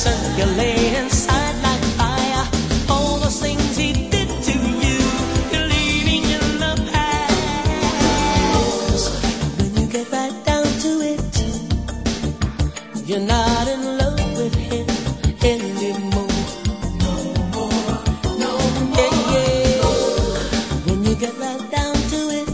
You lay inside like fire. All those things he did to you, you're leaving your love past. When you get right down to it, you're not in love with him anymore.